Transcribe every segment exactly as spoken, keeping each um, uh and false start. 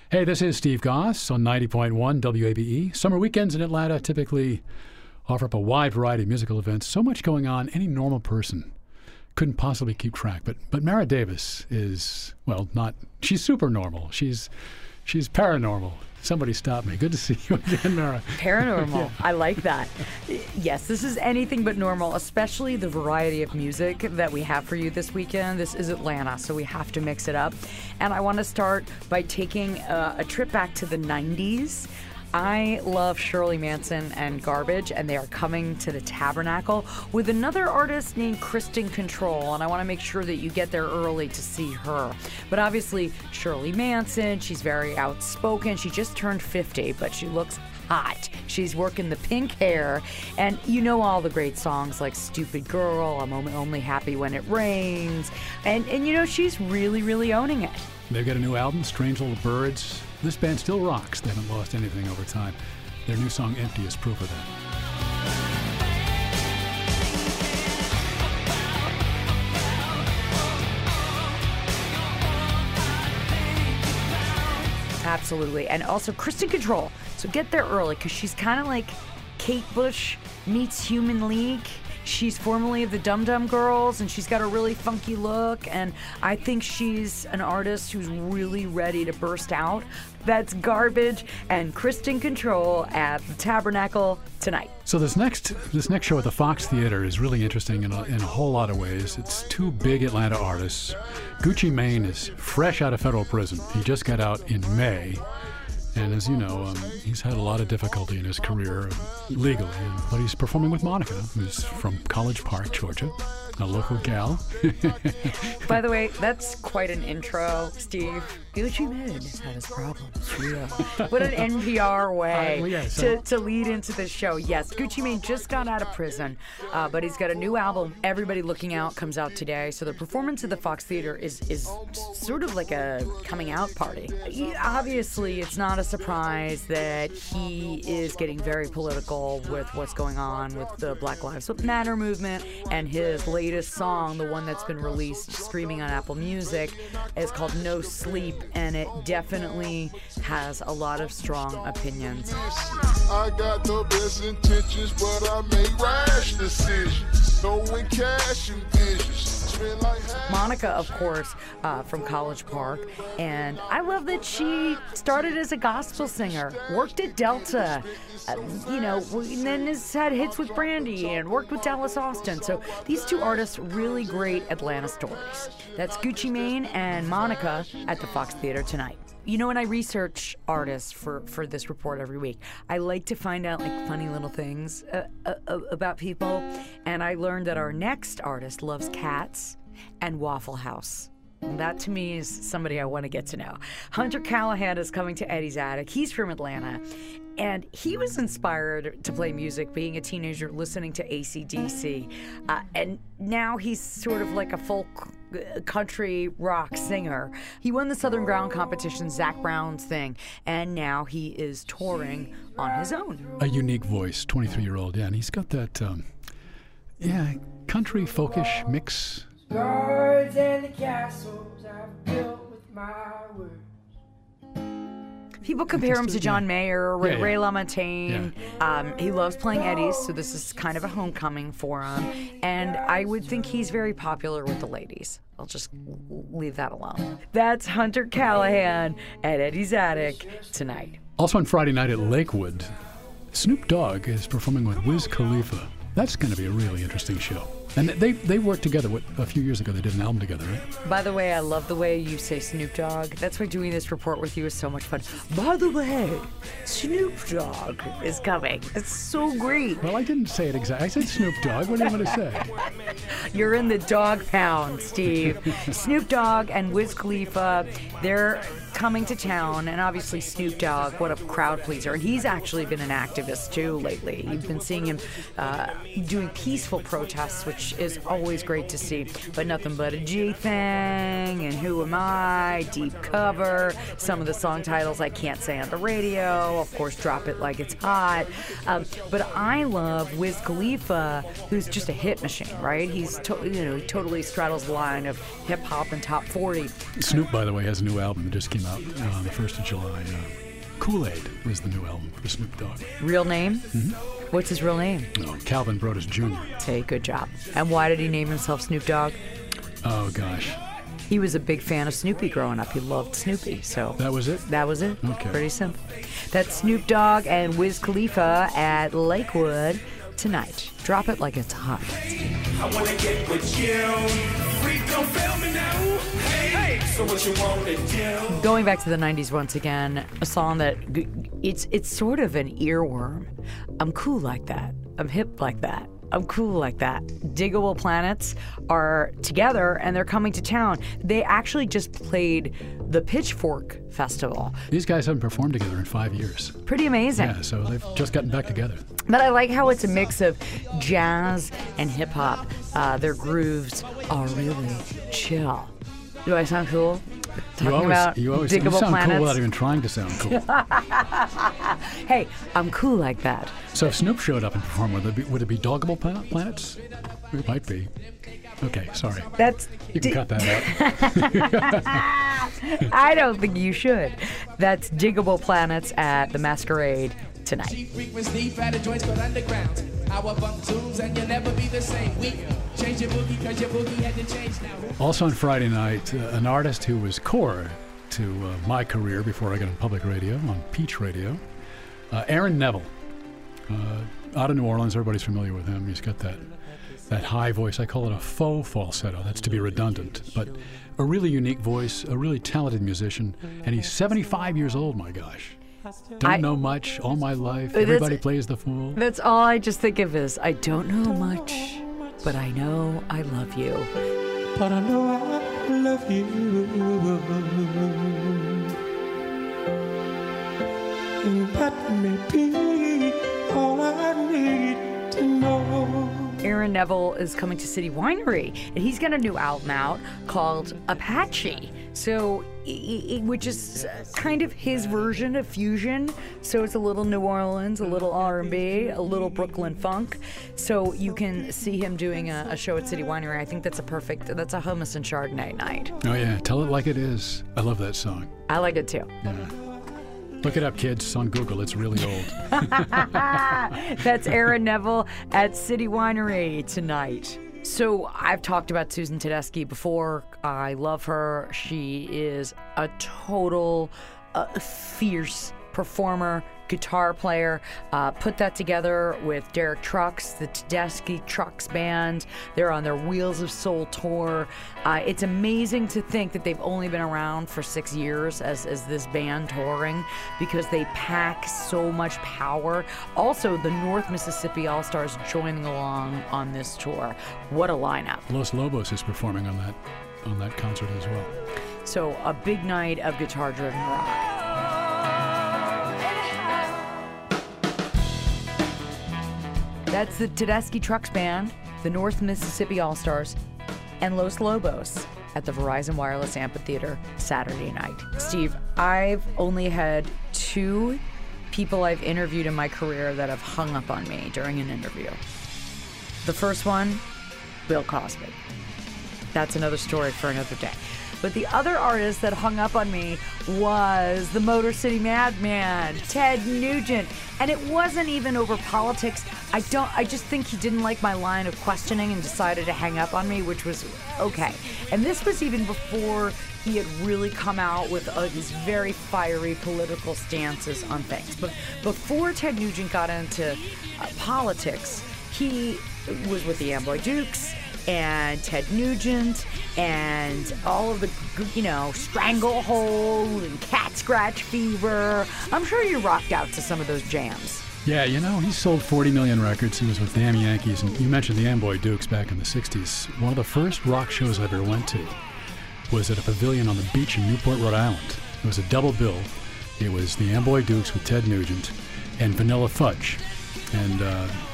Hey, this is Steve Goss on ninety point one W A B E. Summer weekends in Atlanta typically offer up a wide variety of musical events. So much going on, any normal person couldn't possibly keep track. But but Mara Davis is, well, not, she's super normal. She's, she's paranormal. Somebody stop me. Good to see you again, Mara. Paranormal. Yeah. I like that. Yes, this is anything but normal, especially the variety of music that we have for you this weekend. This is Atlanta, so we have to mix it up. And I want to start by taking a, a trip back to the nineties. I love Shirley Manson and Garbage, and they are coming to the Tabernacle with another artist named Kristen Control, and I want to make sure that you get there early to see her. But obviously, Shirley Manson, she's very outspoken. She just turned fifty, but she looks hot. She's working the pink hair, and you know all the great songs like Stupid Girl, I'm Only Happy When It Rains, and, and you know, she's really, really owning it. They've got a new album, Strange Little Birds. This band still rocks. They haven't lost anything over time. Their new song, Empty, is proof of that. Absolutely. And also Kristen Control. So get there early because she's kind of like Kate Bush meets Human League. She's formerly of the Dum Dum Girls, and she's got a really funky look, and I think she's an artist who's really ready to burst out. That's Garbage and Kristen Control at the Tabernacle tonight. So this next this next show at the Fox Theater is really interesting in a, in a whole lot of ways. It's two big Atlanta artists. Gucci Mane is fresh out of federal prison. He just got out in May. And as you know, um, he's had a lot of difficulty in his career uh, legally, but he's performing with Monica, who's from College Park, Georgia, a local gal. By the way, that's quite an intro, Steve. Gucci Mane has had his problems. Yeah. What an N P R way uh, well, yeah, so. to, to lead into the show. Yes, Gucci Mane just got out of prison, uh, but he's got a new album, Everybody Looking Out, comes out today. So the performance at the Fox Theater is, is sort of like a coming out party. He, obviously, it's not a surprise that he is getting very political with what's going on with the Black Lives Matter movement, and his latest song, the one that's been released streaming on Apple Music, is called No Sleep, and it definitely has a lot of strong opinions. I got the best intentions, but I make rash decisions. Knowing cash and visions. Monica, of course, uh, from College Park, and I love that she started as a gospel singer, worked at Delta, uh, you know, and then has had hits with Brandy and worked with Dallas Austin. So these two artists, really great Atlanta stories. That's Gucci Mane and Monica at the Fox Theater tonight. You know, when I research artists for, for this report every week, I like to find out like funny little things uh, uh, about people. And I learned that our next artist loves cats and Waffle House. And that to me is somebody I want to get to know. Hunter Callahan is coming to Eddie's Attic. He's from Atlanta. And he was inspired to play music being a teenager listening to A C D C. Uh, and now he's sort of like a folk country rock singer. He won the Southern Ground competition, Zach Brown's thing, and now he is touring on his own. A unique voice, twenty-three-year-old, yeah, and he's got that, um, yeah, country folkish mix. Guards and the castles I've built with my words. People compare him to John Mayer, Ray, yeah, yeah. Ray LaMontagne. Yeah. Um, he loves playing Eddie's, so this is kind of a homecoming for him. And I would think he's very popular with the ladies. I'll just leave that alone. That's Hunter Callahan at Eddie's Attic tonight. Also on Friday night at Lakewood, Snoop Dogg is performing with Wiz Khalifa. That's going to be a really interesting show. And they they worked together what, a few years ago. They did an album together, right? By the way, I love the way you say Snoop Dogg. That's why doing this report with you is so much fun. By the way, Snoop Dogg is coming. It's so great. Well, I didn't say it exactly. I said Snoop Dogg. What do you want to say? You're in the dog pound, Steve. Snoop Dogg and Wiz Khalifa, they're coming to town, and obviously Snoop Dogg, what a crowd pleaser. And he's actually been an activist too lately. You've been seeing him uh, doing peaceful protests with which is always great to see. But Nothing But a G Thing and Who Am I, Deep Cover, some of the song titles I can't say on the radio, of course, Drop It Like It's Hot. Um, but I love Wiz Khalifa, who's just a hit machine, right? He's to- you know he totally straddles the line of hip hop and top forty. Snoop, by the way, has a new album that just came out uh, on the first of July. Uh, Kool-Aid was the new album for Snoop Dogg. Real name? Mm-hmm. What's his real name? Oh, Calvin Broadus Junior Hey, good job. And why did he name himself Snoop Dogg? Oh, gosh. He was a big fan of Snoopy growing up. He loved Snoopy, so That was it? that was it. Okay. Pretty simple. That's Snoop Dogg and Wiz Khalifa at Lakewood tonight. Drop It Like It's Hot. I wanna get with you. Freak, don't fail me now. Hey, so what you wanna do? Going back to the nineties once again, a song that g- it's it's sort of an earworm. I'm cool like that. I'm hip like that. I'm cool like that. Diggable Planets are together and they're coming to town. They actually just played the Pitchfork Festival. These guys haven't performed together in five years. Pretty amazing. Yeah, so they've just gotten back together. But I like how it's a mix of jazz and hip hop. Uh, their grooves are really chill. Do I sound cool? Talking You always, about you always you Diggable sound Planets. cool without even trying to sound cool. Hey, I'm cool like that. So if Snoop showed up and performed, would it be, would it be Doggable Pla- Planets? It might be. Okay, sorry. That's. You can di- cut that out. I don't think you should. That's Diggable Planets at the Masquerade tonight. Cheap frequency, fatter joints called underground. Our bump tunes and you'll never be the same. We change your boogie cause your boogie had to change now. Also on Friday night, uh, an artist who was core to uh, my career before I got on public radio, on Peach Radio, uh, Aaron Neville. Uh, out of New Orleans, everybody's familiar with him. He's got that that high voice. I call it a faux falsetto. That's to be redundant, but a really unique voice, a really talented musician, and he's seventy-five years old, my gosh. Don't I- know much all my life. That's- Everybody plays the fool. That's all I just think of is I don't know much, but I know I love you. But I know I love you. And that may be all I need to know. Aaron Neville is coming to City Winery, and he's got a new album out called Apache. So, i- i- which is kind of his version of fusion. So it's a little New Orleans, a little R and B, a little Brooklyn funk. So you can see him doing a, a show at City Winery. I think that's a perfect. That's a hummus and Chardonnay night. Oh yeah, Tell It Like It Is. I love that song. I like it too. Yeah. Look it up, kids. It's on Google. It's really old. That's Aaron Neville at City Winery tonight. So I've talked about Susan Tedeschi before. I love her. She is a total uh, fierce performer, guitar player. Uh, put that together with Derek Trucks, the Tedeschi Trucks Band. They're on their Wheels of Soul tour. Uh, it's amazing to think that they've only been around for six years as, as this band touring because they pack so much power. Also, the North Mississippi All-Stars joining along on this tour. What a lineup. Los Lobos is performing on that on that concert as well. So a big night of guitar-driven rock. That's the Tedeschi Trucks Band, the North Mississippi All-Stars, and Los Lobos at the Verizon Wireless Amphitheater Saturday night. Steve, I've only had two people I've interviewed in my career that have hung up on me during an interview. The first one, Bill Cosby. That's another story for another day. But the other artist that hung up on me was the Motor City Madman, Ted Nugent. And it wasn't even over politics. I don't, I just think he didn't like my line of questioning and decided to hang up on me, which was okay. And this was even before he had really come out with uh, his very fiery political stances on things. But before Ted Nugent got into uh, politics, he was with the Amboy Dukes and Ted Nugent and all of the, you know, Stranglehold and Cat Scratch Fever. I'm sure you rocked out to some of those jams. Yeah, you know, he sold forty million records. He was with Damn Yankees, and you mentioned the Amboy Dukes back in the sixties. One of the first rock shows I ever went to was at a pavilion on the beach in Newport, Rhode Island. It was a double bill. It was the Amboy Dukes with Ted Nugent and Vanilla Fudge. And uh,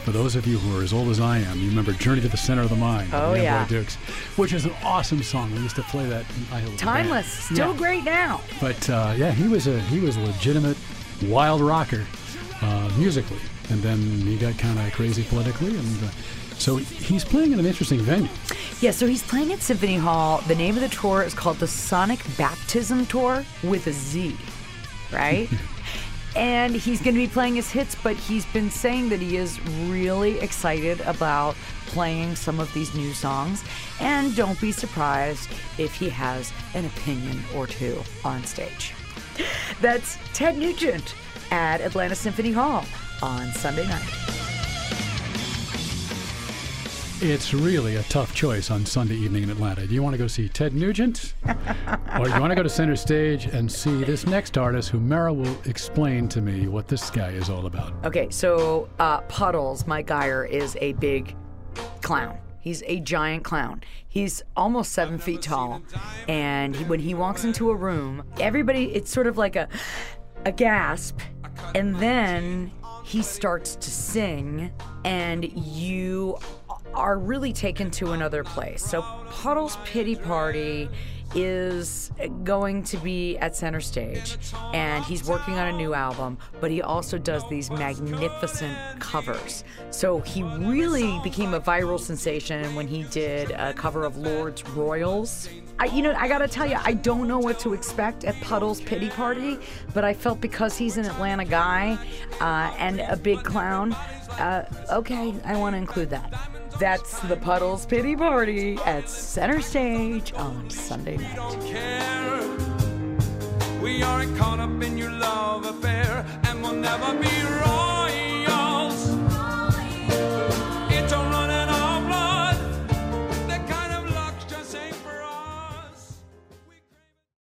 For those of you who are as old as I am, you remember Journey to the Center of the Mind. Oh, by yeah. Amboy Dukes, which is an awesome song. We used to play that in Iowa. Timeless, still Yeah. great now. But uh, yeah, he was a he was a legitimate wild rocker uh, musically, and then he got kind of crazy politically, and uh, so he's playing in an interesting venue. Yeah, so he's playing at Symphony Hall. The name of the tour is called the Sonic Baptism Tour with a Z, right? And he's going to be playing his hits, but he's been saying that he is really excited about playing some of these new songs. And don't be surprised if he has an opinion or two on stage. That's Ted Nugent at Atlanta Symphony Hall on Sunday night. It's really a tough choice on Sunday evening in Atlanta. Do you want to go see Ted Nugent? Or do you want to go to center stage and see this next artist who Mara will explain to me what this guy is all about? Okay, so uh, Puddles, Mike Geyer, is a big clown. He's a giant clown. He's almost seven feet tall. And he, when he walks into a room, everybody, it's sort of like a, a gasp. And then he starts to sing, and you are really taken to another place. So Puddles' Pity Party is going to be at center stage, and he's working on a new album, but he also does these magnificent covers. So he really became a viral sensation when he did a cover of Lord's Royals. I, you know, I gotta tell you, I don't know what to expect at Puddles' Pity Party, but I felt because he's an Atlanta guy uh, and a big clown, uh, okay, I want to include that. That's the Puddles' Pity Party at center stage on Sunday night. Don't care. We aren't caught up in your love affair, and we'll never be